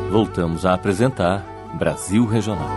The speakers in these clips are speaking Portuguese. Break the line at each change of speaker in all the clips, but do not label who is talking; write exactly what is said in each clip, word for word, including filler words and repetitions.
Voltamos a apresentar Brasil Regional.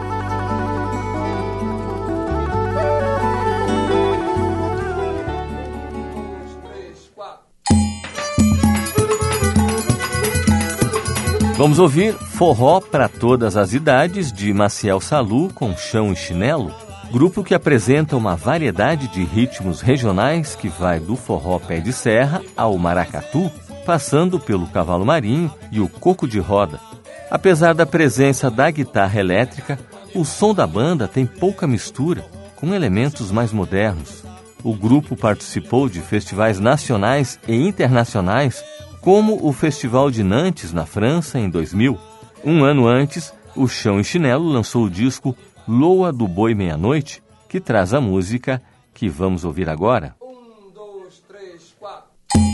Vamos ouvir Forró para Todas as Idades, de Maciel Salu, com Chão e Chinelo, grupo que apresenta uma variedade de ritmos regionais que vai do forró pé de serra ao maracatu, passando pelo cavalo marinho e o coco de roda. Apesar da presença da guitarra elétrica, o som da banda tem pouca mistura, com elementos mais modernos. O grupo participou de festivais nacionais e internacionais, como o Festival de Nantes, na França, em dois mil. Um ano antes, o Chão e Chinelo lançou o disco Loa do Boi Meia-Noite, que traz a música que vamos ouvir agora.
Um, dois, três, quatro.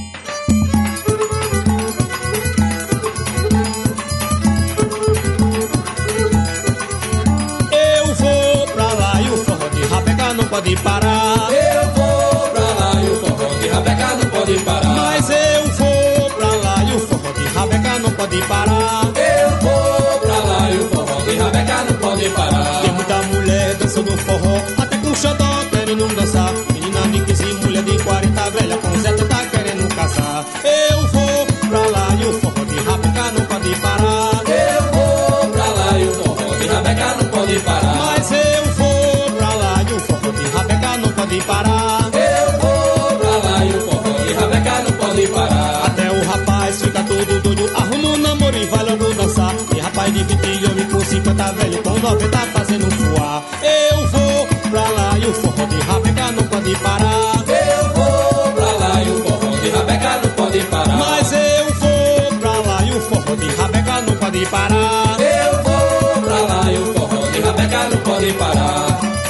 Eu vou pra lá e o forró de rabeca não pode parar.
Eu vou pra lá e o forró de rabeca não pode parar.
Mas eu vou pra lá e o forró de rabeca não pode parar.
Eu vou pra lá e o forró de rabeca não pode parar.
Tem muita mulher dançando forró, até com xodó querendo dançar. Menina de quinze, mulher de quarenta, velha com setenta querendo caçar. Eu vou pra lá e o forró de rabeca não pode parar.
Eu vou pra lá e o forró de rabeca não pode parar.
Mas eu vou pra lá e o forró de rabeca não pode parar.
Eu vou pra lá e o forró de rabeca não pode parar.
Até o rapaz fica todo doido, arruma um namoro e vai logo dançar. E rapaz de vinte homem com cinquenta, velho com noventa fazendo fuá. Eu vou pra lá e o forró de rabeca não pode parar.
Eu vou pra lá e o forró de rabeca não pode parar.
Mas eu vou pra lá e o forró de rabeca não pode parar.
Eu vou pra lá e o forró de rabeca não pode parar.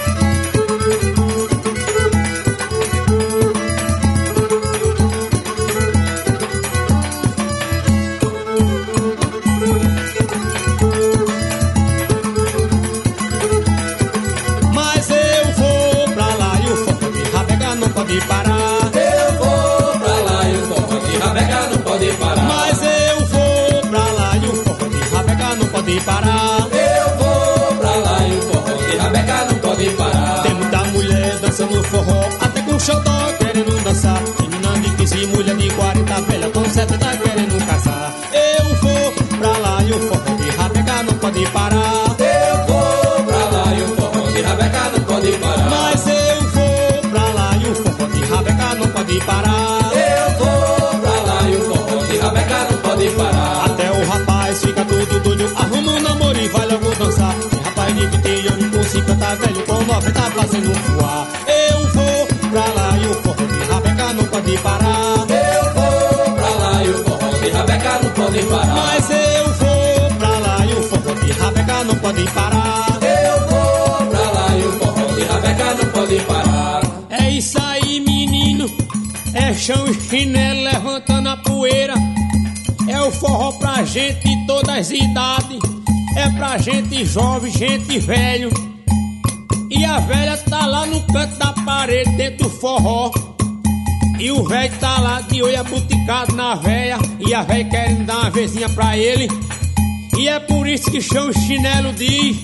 Mas eu vou pra lá e o forró de rabeca não pode parar.
Eu vou pra lá e o forró de rabeca não pode parar.
Mas eu vou pra lá e o forró de rabeca não pode parar.
Eu vou pra lá e o forró de rabeca não pode parar.
Tem muita mulher dançando forró, até com xodó querendo dançar. Menina de quinze, mulher de quarenta, velha com setenta querendo caçar. Eu vou pra lá e o forró de rabeca não pode parar.
Eu vou pra lá e o forró de rabeca não pode parar.
Mas eu vou pra lá e o forró de rabeca não pode parar.
Eu vou pra lá e o forró de rabeca não pode parar.
Até o rapaz fica todo doido, arruma um namoro e vai logo dançar. E rapaz de vinte anos com cinquenta, velho com noventa fazendo fuá. Eu vou pra lá e o forró de rabeca não pode parar.
Eu vou pra lá e o forró de rabeca não pode parar.
Mas eu vou pra lá e o forró de rabeca não pode parar.
Eu vou pra lá e o forró de rabeca não pode parar.
É isso aí, menino. É chão e chinelo levantando a poeira. É o forró pra gente de todas as idades. É pra gente jovem, gente velho. E a velha tá lá no canto da parede, dentro do forró. E o velho tá lá de olho abuticado na véia. E a véia querendo dar uma vezinha pra ele. E é por isso que chão e chinelo diz: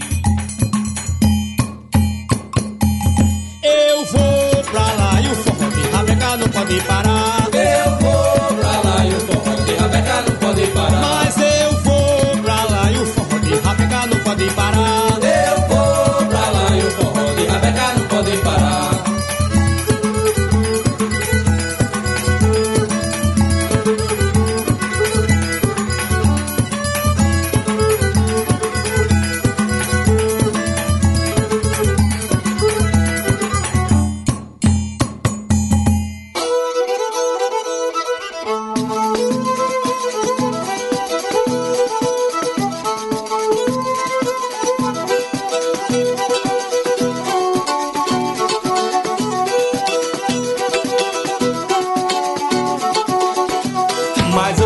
eu vou pra lá e o forró de rabeca não pode parar.
Eu vou pra lá e o forró de rabeca não pode parar.
Mas eu vou pra lá e o forró de rabeca não pode parar.
Eu vou pra lá e o forró de rabeca não pode parar.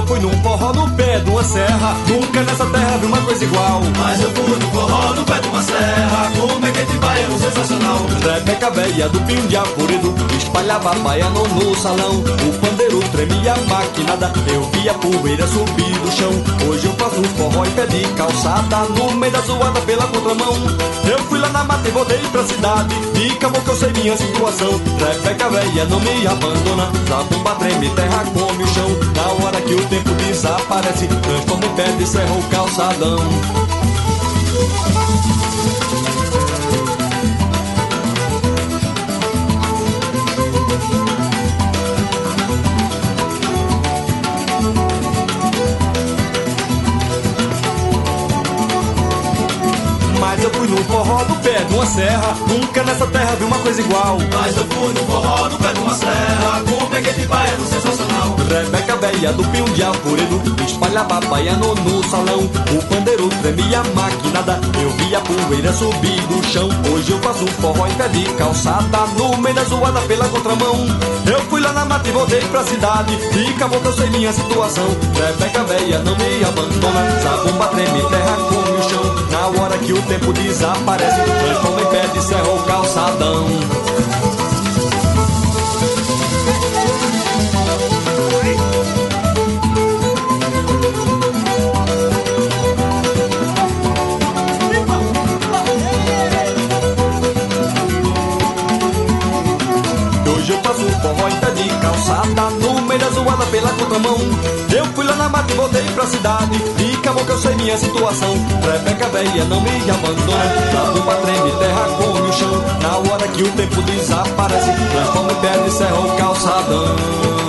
eu fui num forró no pé de uma serra, nunca nessa terra vi uma coisa igual.
Mas eu fui no forró no pé de uma serra, com mequete baiano sensacional.
Rebeca véia do pinho de apurido espalhava baiano no salão. O pandeiro tremia a maquinada, eu via poeira subir do chão. Hoje eu faço um forró em pé de calçada, no meio da zoada pela contramão. Eu fui lá na mata e voltei pra cidade, e acabou que eu sei minha situação. Rebeca véia não me abandona, zabumba treme, terra come o chão. Na hora que o tempo desaparece, transforma em pé de serra o calçadão. Mas eu fui no forró do pé de uma serra, nunca nessa terra vi uma coisa igual.
Mas eu fui no forró no pé de uma serra, com mequete baiano sensacional.
Rebeca véia do pinho de alvoredo espalhava baiano no salão. O pandeiro tremia a maquinada, eu via poeira subir do chão. Hoje eu faço um forró em pé de calçada, no meio da zoada pela contramão. Eu fui lá na mata e voltei pra cidade, e acabou que eu sei minha situação. Rebeca véia não me abandona, zabumba treme, terra come o chão. Na hora que o tempo desaparece, transforma em pé de serra o calçadão. Hoje eu faço um forró em pé de calçada, no meio da zoada pela contramão. Eu fui lá na mata e voltei pra cidade, e acabou que eu sei minha situação. Rebeca véia não me abandona, zabumba treme, terra come o chão. Na hora que o tempo desaparece, transforma em pé de serra o calçadão.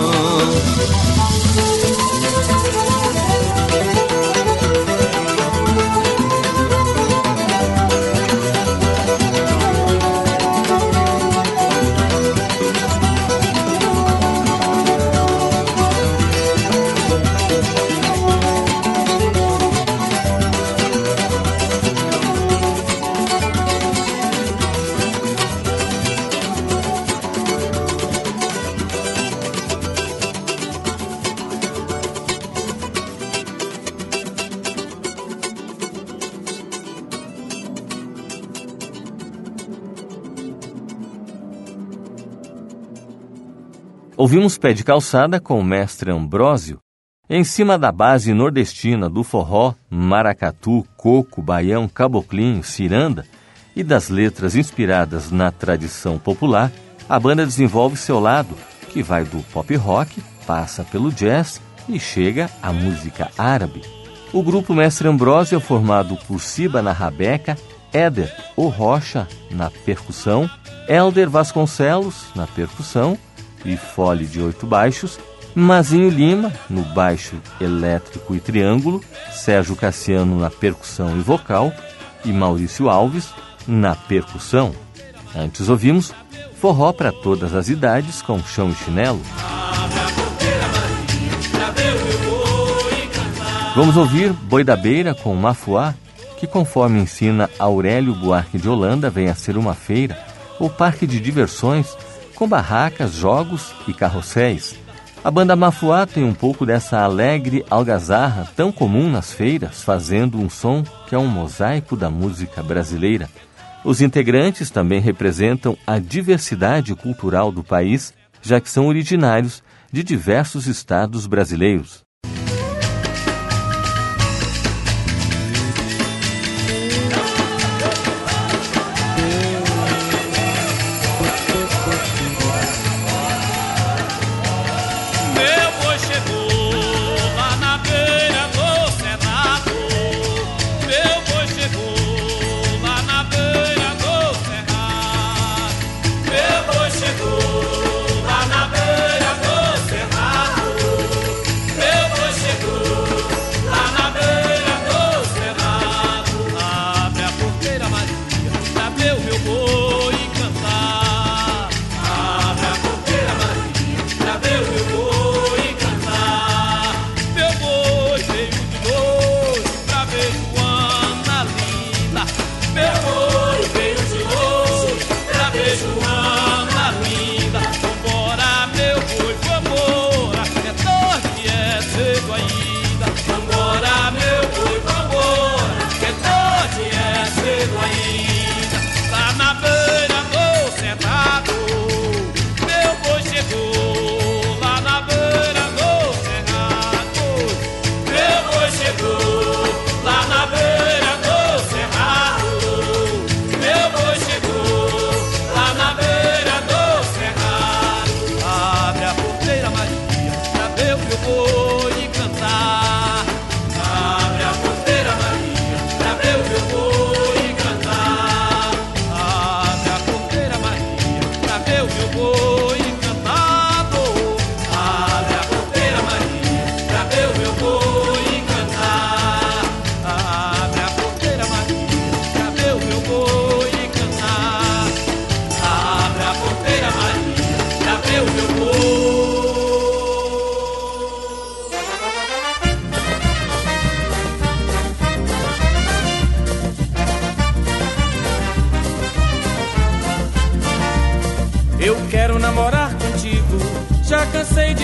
Ouvimos Pé de Calçada com o mestre Ambrósio, em cima da base nordestina do forró, maracatu, coco, baião, caboclinho, ciranda e das letras inspiradas na tradição popular. A banda desenvolve seu lado, que vai do pop rock, passa pelo jazz e chega à música árabe. O grupo Mestre Ambrósio é formado por Ciba na rabeca, Éder O Rocha na percussão, Hélder Vasconcelos na percussão e fole de oito baixos, Mazinho Lima no baixo elétrico e triângulo, Sérgio Cassiano na percussão e vocal e Maurício Alves na percussão. Antes ouvimos Forró para Todas as Idades com Chão e Chinelo. Vamos ouvir Boi da Beira com Mafuá, que conforme ensina Aurélio Buarque de Holanda, vem a ser uma feira ou parque de diversões com barracas, jogos e carrosséis. A banda Mafuá tem um pouco dessa alegre algazarra tão comum nas feiras, fazendo um som que é um mosaico da música brasileira. Os integrantes também representam a diversidade cultural do país, já que são originários de diversos estados brasileiros.
Chegou lá na beira do cerrado, meu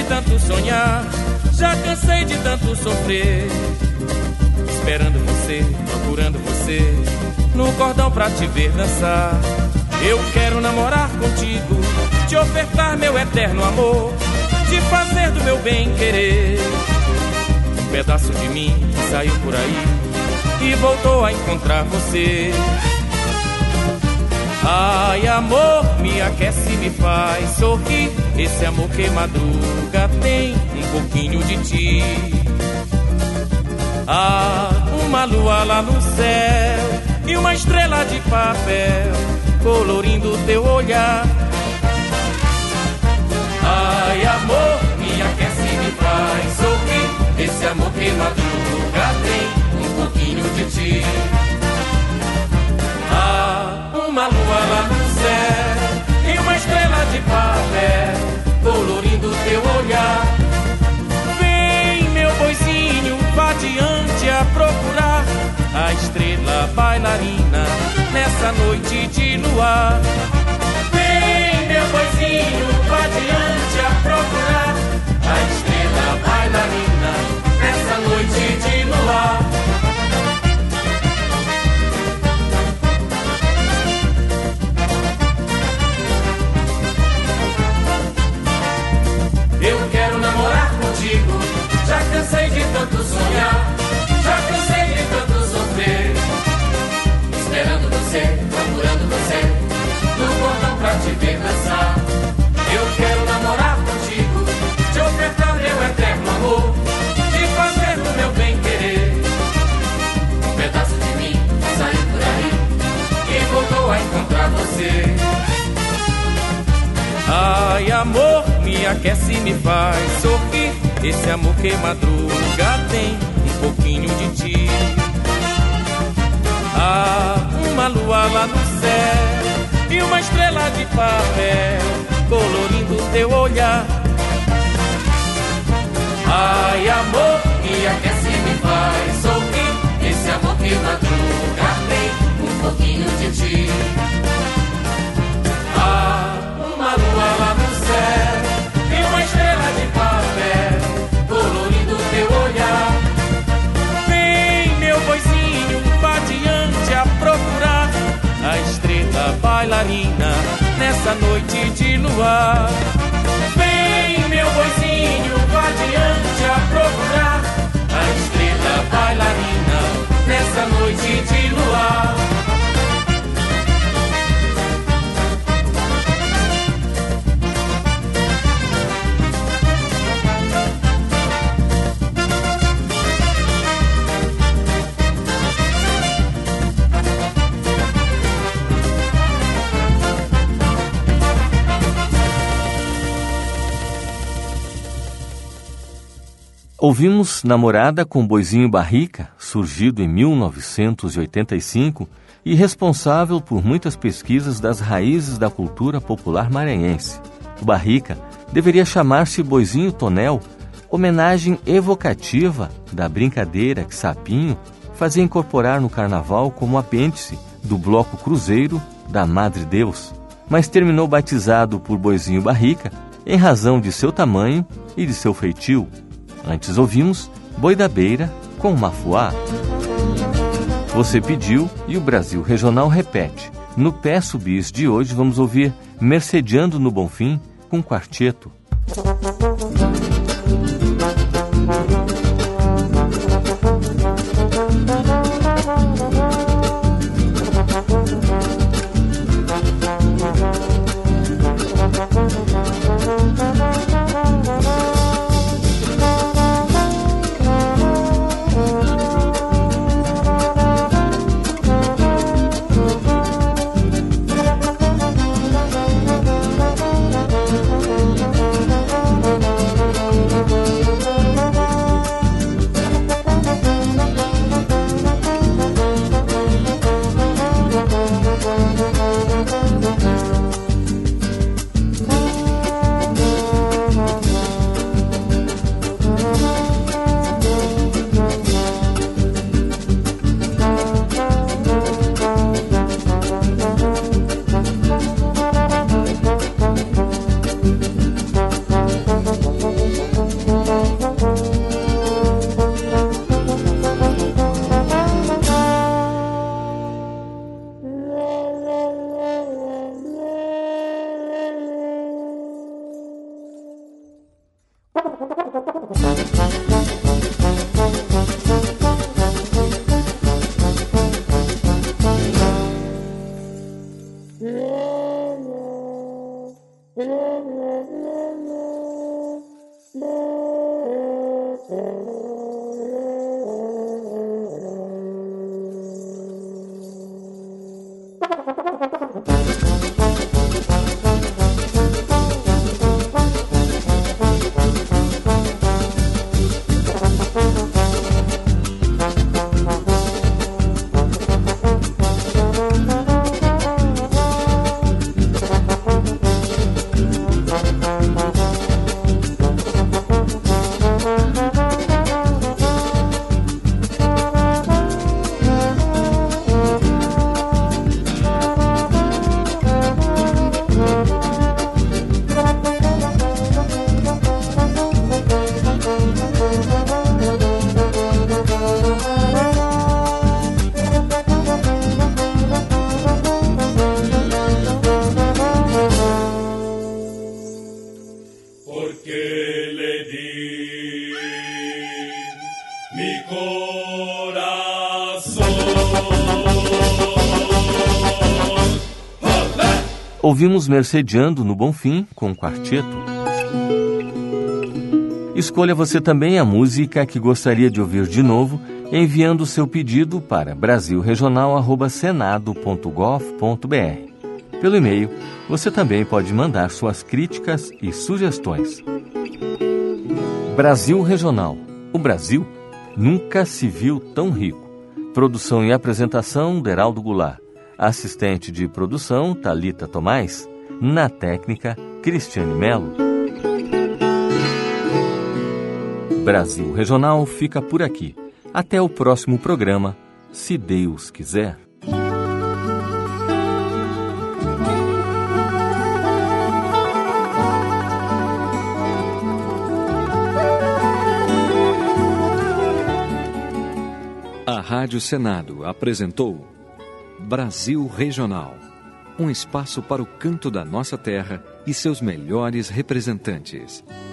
de tanto sonhar, já cansei de tanto sofrer, esperando você, procurando você, no cordão pra te ver dançar. Eu quero namorar contigo, te ofertar meu eterno amor, te fazer do meu bem querer. Um pedaço de mim que saiu por aí e voltou a encontrar você. Ai, amor, me aquece, me faz sorrir. Esse amor que madruga tem um pouquinho de ti. Ah, uma lua lá no céu e uma estrela de papel colorindo teu olhar. Ai, amor, me aquece, me faz sorrir. Esse amor que madruga tem um pouquinho de ti. Ah, uma lua lá no céu e uma estrela de papel colorindo teu olhar. Vem, meu boizinho, vá adiante a procurar a estrela bailarina nessa noite de luar. Vem, meu boizinho, vá adiante a procurar a estrela bailarina nessa noite de luar. Eu quero namorar contigo, já cansei de tanto sonhar, já cansei de tanto sofrer, esperando você, procurando você, no cordão pra te ver dançar. Eu quero namorar contigo, te ofertar meu eterno amor, te fazer do meu bem querer. Um pedaço de mim saiu por aí e voltou a encontrar você. Ai, amor, me aquece, me faz sorrir. Esse amor que madruga tem um pouquinho de ti. Ah, uma lua lá no céu e uma estrela de papel colorindo teu olhar. Ai, amor, me aquece, me faz sorrir. Esse amor que madruga tem um pouquinho de ti. Ah, uma lua lá no céu e uma estrela de papel colorindo teu olhar. Vem, meu boizinho, vá adiante a procurar a estrela bailarina nessa noite de luar. Vem, meu boizinho, vá adiante a procurar a estrela bailarina nessa noite de luar.
Ouvimos Namorada com Boizinho Barrica, surgido em mil novecentos e oitenta e cinco e responsável por muitas pesquisas das raízes da cultura popular maranhense. O Barrica deveria chamar-se Boizinho Tonel, homenagem evocativa da brincadeira que Sapinho fazia incorporar no carnaval como apêndice do bloco cruzeiro da Madre Deus, mas terminou batizado por Boizinho Barrica em razão de seu tamanho e de seu feitio. Antes ouvimos Boi da Beira com Mafuá. Você pediu e o Brasil Regional repete. No Peço Bis de hoje vamos ouvir Mercedeando no Bonfim com quarteto.
Mi corazón. Olé!
Ouvimos Mercedeando no Bonfim com quarteto. Escolha você também a música que gostaria de ouvir de novo, enviando seu pedido para brasil regional arroba senado ponto gov ponto br. Pelo e-mail, você também pode mandar suas críticas e sugestões. Brasil Regional. O Brasil nunca se viu tão rico. Produção e apresentação, Deraldo Goulart. Assistente de produção, Thalita Tomás. Na técnica, Cristiane Melo. Brasil Regional fica por aqui. Até o próximo programa, se Deus quiser.
A Rádio Senado apresentou Brasil Regional, um espaço para o canto da nossa terra e seus melhores representantes.